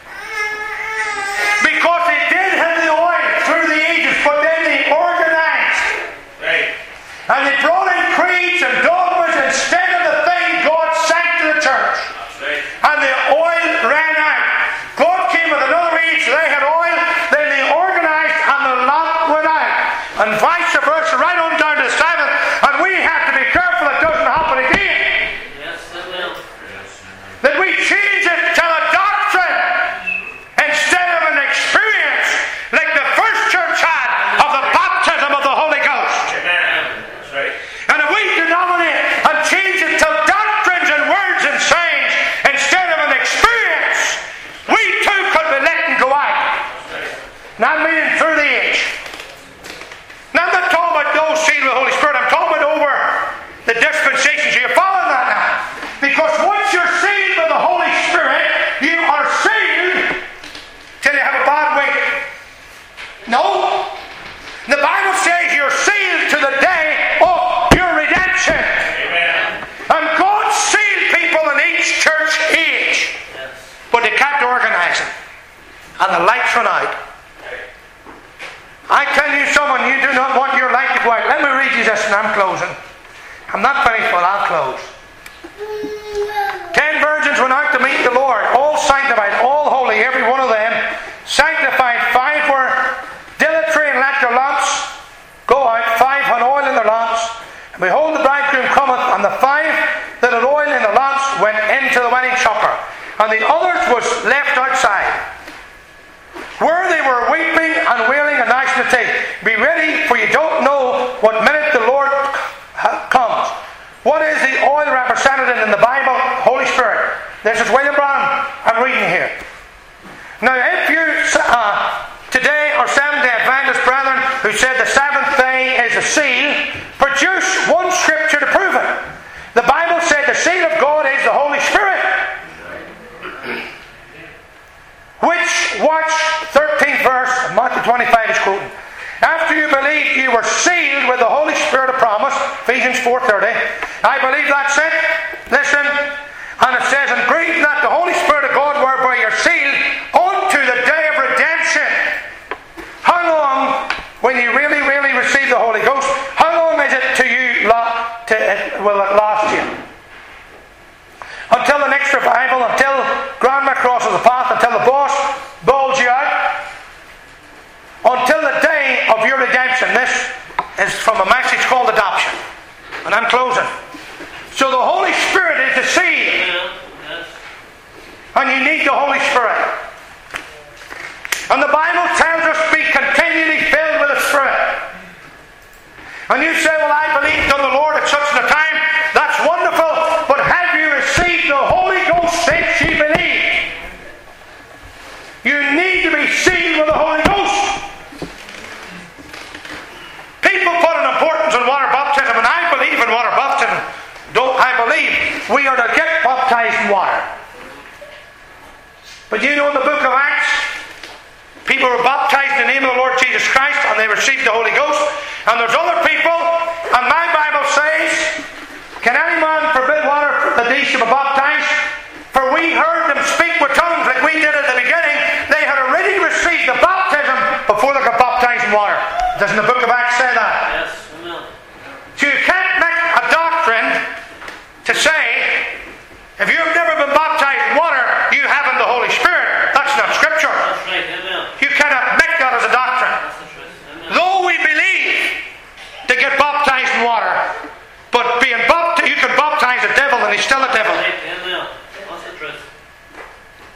Because they did have the oil through the ages, but then they organized. Right. And they brought in creeds and dogmas instead of the thing God sent to the church. Right. And the oil ran out. God came with another age, they had oil, then they organized and the lamp went out. And vice versa, right on down to the Sabbath. And we have to be careful it doesn't happen again. Yes, it will. That we change it to a doctrine instead of an experience like the first church had of the baptism of the Holy Ghost. Amen. That's right. And if we denominate and change it to doctrines and words and sayings instead of an experience, we too could be let and go out. Not meaning through the age. Now I'm not talking about those sealed with the Holy Spirit. I'm talking about over the dispensations. You're following that now. Because once you're sealed with the Holy Spirit, you are sealed till you have a bad week. No. The Bible says you're sealed to the day of your redemption. Amen. And God sealed people in each church age. Yes. But they kept organizing. And the lights went out. I tell you someone, you do not want your light to go out. Let me read you this and I'm closing. I'm not finished, but I'll close. Ten virgins went out to meet the Lord, all sanctified, all holy, every one of them. Sanctified, five were dilatory and let their lamps go out. Five had oil in their lamps. And behold, the bridegroom cometh, and the five that had oil in the lamps went into the wedding supper. And the others was left outside, where they were weeping and wailing and gnashing of teeth. Be ready, for you don't know what minute the Lord comes. What is the oil represented in the Bible? Holy Spirit. This is William Branham I'm reading here. Now, if you uh, today are Seventh-day Adventist brethren who said the seventh day is a seal, produce one scripture to prove it. The Bible said the seal of God is the Holy Spirit. Which, watch thirteenth verse, Matthew twenty-five is quoting. After you believed, you were sealed with the Holy Spirit of promise, Ephesians four thirty. I believe that's it. Listen, and it says, and grieve not the Holy Spirit of God, whereby you're sealed unto the day of redemption. How long, when you really, really receive the Holy Ghost, how long is it to you to, it, will it last you? Until the next revival, until grandma crosses the path, until the boss bowls you out, until the day of your redemption. This is from a message called adoption. And I'm closing. So the Holy Spirit is the seed. And you need the Holy Spirit. And the Bible tells us be continually filled with the Spirit. And you say, well, I believed on the Lord at such a time. That's wonderful. But have you received the Holy Ghost since you believed? You need to be sealed with the Holy Ghost. People put an importance on water baptism, and I believe in water baptism. Don't I believe we are to get baptized in water. But you know in the book of Acts, people were baptized in the name of the Lord Jesus Christ, and they received the Holy Ghost. And there's other people, and my Bible says, can any man forbid water that they should be baptized? For we heard them speak with tongues like we did at the beginning. They had already received the baptism before they got baptized in water. Doesn't the book of Acts say that? Yes, amen. So you can't make a doctrine to say, if you've never been baptized in water, you haven't the Holy Spirit. That's not Scripture. That's right, amen. You cannot make that as a doctrine. That's right.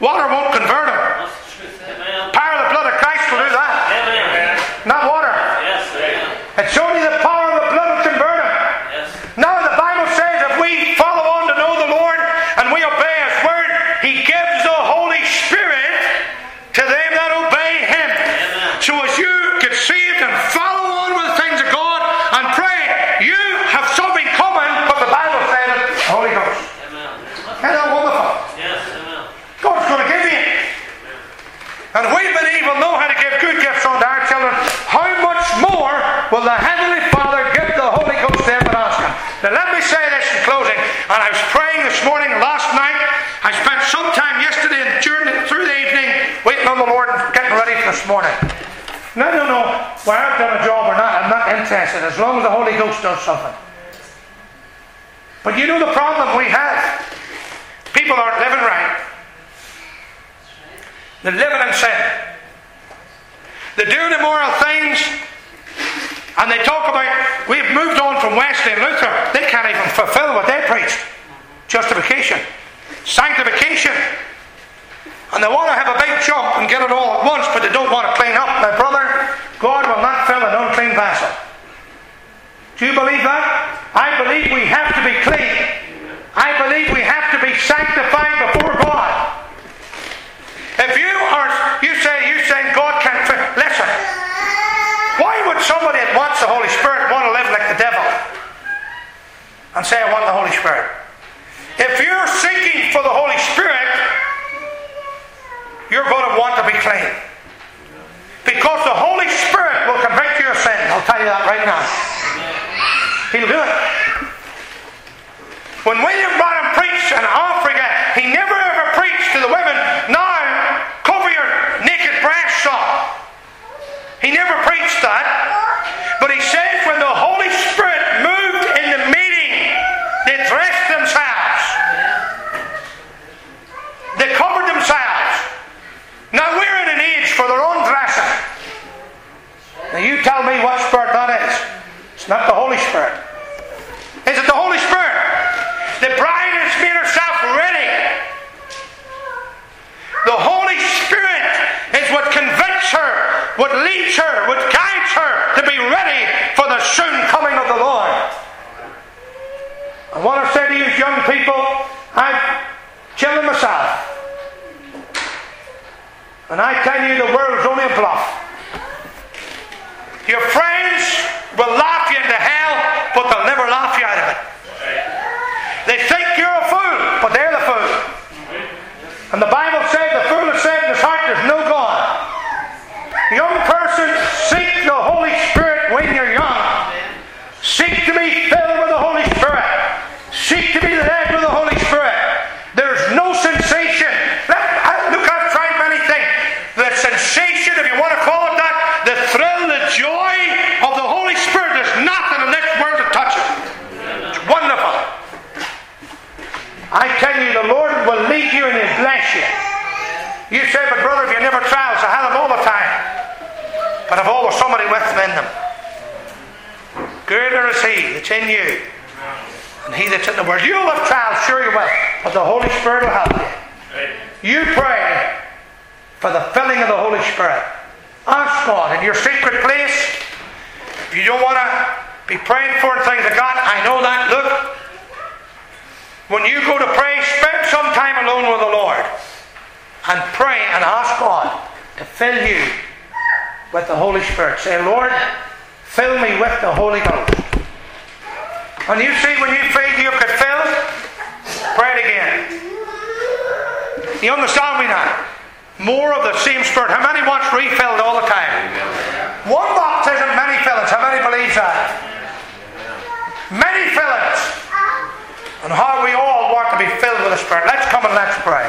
Water won't convert them. That's the truth. Amen. Power of the blood of Christ will do that. Amen. Not water. Yes, amen. It's only the power of the blood that convert them. Yes. Now the Bible says if we follow on to know the Lord and we obey His word, He gives the Holy Spirit to them that obey Him. Amen. So as you get saved and follow on with the things of God and pray, you have something coming, but the Bible says it, the Holy Ghost. Amen. Isn't that wonderful? Yes, amen. God's going to give you. And we believe we'll know how to give good gifts unto our children. How much more will the Heavenly Father give the Holy Ghost to them that ask Him? Now let me say this in closing. And I was praying this morning, last night. I spent some time yesterday and during the, through the evening waiting on the Lord and getting ready for this morning. Now I don't know whether I've done a job or not. I'm not interested as long as the Holy Ghost does something. But you know the problem we have? People aren't living right. They're living in sin. They're doing immoral things. And they talk about, we've moved on from Wesley and Luther. They can't even fulfill what they preached. Justification. Sanctification. And they want to have a big jump and get it all at once, but they don't want to clean up. Now, brother, God will not fill an unclean vessel. Do you believe that? I believe we have to be clean. I believe we have to be sanctified before God. If you are, you say, you say God can't fit. Listen, why would somebody that wants the Holy Spirit want to live like the devil and say, I want the Holy Spirit? If you're seeking for the Holy Spirit, you're going to want to be clean. Because the Holy Spirit will convict you of sin. I'll tell you that right now. He'll do it. When William Branham preached in Africa, he never ever preached to the women, now cover your naked breasts up. He never preached that. But he said when the Holy Spirit moved in the meeting, they dressed themselves. They covered themselves. Now we're in an age for their own dressing. Now you tell me what spirit that is. It's not the Holy Spirit. Is it the Holy Spirit? The bride has made herself ready. The Holy Spirit is what convicts her, what leads her, what guides her to be ready for the soon coming of the Lord. I want to say to you young people, I'm chilling myself. And I tell you the world's only a bluff. Your friends will laugh you into hell, but they'll never laugh you out of it. They think you're a fool, but they're the fool. And the Bible says the fool has said in his heart there's no God. Young person, seek the Holy Spirit when you're young. Seek to be filled with the Holy Spirit. Seek to be led with the Holy Spirit. There's no sensation. Look, I've tried many things. The sensation, if you want to call it that, the thrill, the joy of the Holy Spirit, there's nothing in this world to touch it. It's wonderful. I tell you, the Lord will lead you and He'll bless you. You say, but brother, if you never trials, I have them all the time. But I've always somebody with them in them. Greater is He that's in you and he that's in the world. You'll have trials, sure you will, but the Holy Spirit will help you. You pray for the filling of the Holy Spirit. Ask God in your secret place. If you don't want to be praying for things of God, I know that. Look, when you go to pray, spend some time alone with the Lord and pray and ask God to fill you with the Holy Spirit. Say, Lord, fill me with the Holy Ghost. And you see, when you feel you could fill it, pray it again. You understand me now? More of the same Spirit. How many wants refilled all the time? One baptism, many fillings. How many believes that? Many fillings. And how we all want to be filled with the Spirit. Let's come and let's pray.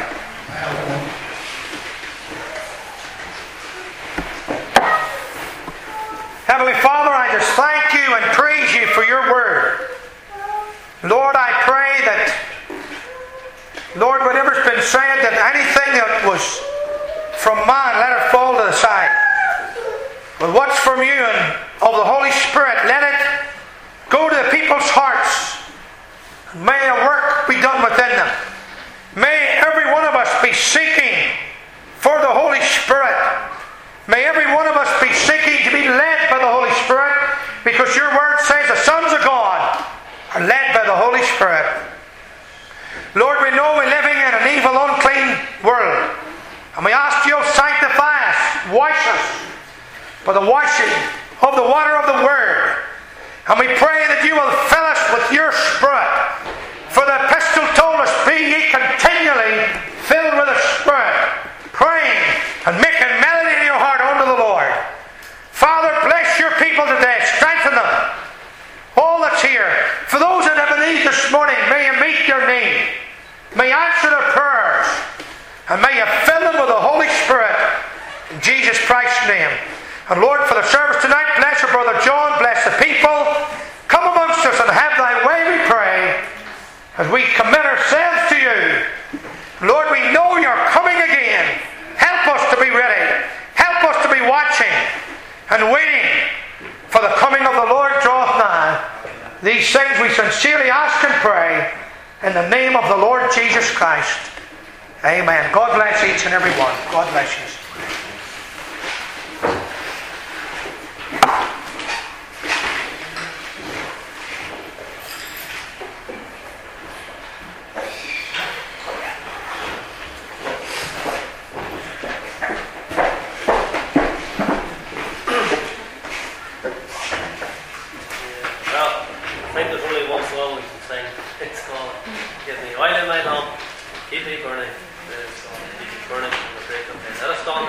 Heavenly Father, I just thank you and praise you for your word. Lord, I pray that, Lord, whatever's been said, that anything that was from man, let it fall to the side. But what's from you and of the Holy Spirit, let it go to the people's hearts. May a work be done within them. May every one of us be seeking for the Holy Spirit. May every one of us be seeking to be led by the Holy Spirit, because your word says the sons of God are led by the Holy Spirit. Lord, we know we're living in an evil, unclean world, and we ask you to sanctify us, wash us by the washing of the water of the Word. And we pray that you will fill us with your Spirit. For the epistle told us, be ye continually filled with the Spirit, praying and making melody in your heart unto the Lord. Father, bless your people today. Strengthen them. All that's here. For those that have a need this morning, may you meet their need. May you answer their prayers. And may you fill them with the Holy Spirit. In Jesus Christ's name. And Lord, for the service tonight, bless your brother John. Bless the people. Come amongst us and have thy way, we pray, as we commit ourselves to you. Lord, we know you're coming again. Help us to be ready. Help us to be watching and waiting, for the coming of the Lord draweth nigh. These things we sincerely ask and pray in the name of the Lord Jesus Christ. Amen. God bless each and every one. God bless you. Keep me burning. Keep me burning. Keep me burning.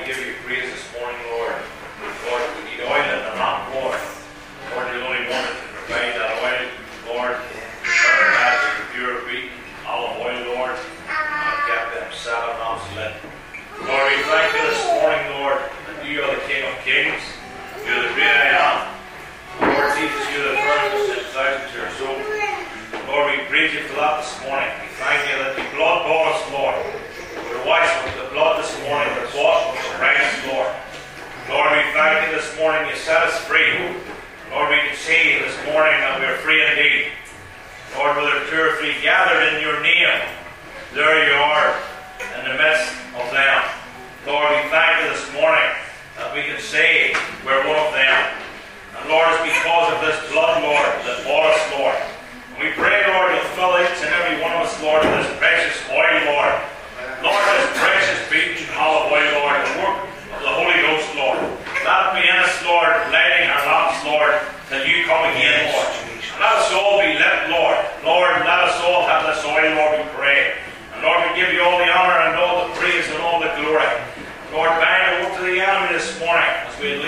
give you praise this morning, Lord. Lord, we need oil in the lamp, Lord. Lord, you're the only one that can provide that oil, Lord. Turn that to the pure beaten olive oil, Lord. And kept them seven lamps lit. Lord, we thank you this morning, Lord, that you are the King of Kings. You're the great I am. Lord Jesus, you're the first of six thousand to your soul. Lord, we praise you for that this morning. We thank you that your blood bought us, Lord. We're washed with the blood this morning. We're washed with the Christ, Lord. Lord, we thank you this morning. You set us free. Lord, we can see this morning that we're free indeed. Lord, whether two or three gathered in your name, there you are in the midst of them. Lord, we thank you this morning that we can say we're one of them. And Lord, it's because of this blood, Lord, that bought us, Lord. And we pray, Lord, you'll fill each and every one of us, Lord, with this precious oil, Lord. Lord, this precious beaten olive oil, Lord, the work of the Holy Ghost, Lord. Let it be in us, Lord, lighting our lamps, Lord, till you come again, Lord. And let us all be lit, Lord. Lord, let us all have this oil, Lord, we pray. And Lord, we give you all the honour and all the praise and all the glory. Lord, bind over to the enemy this morning as we leave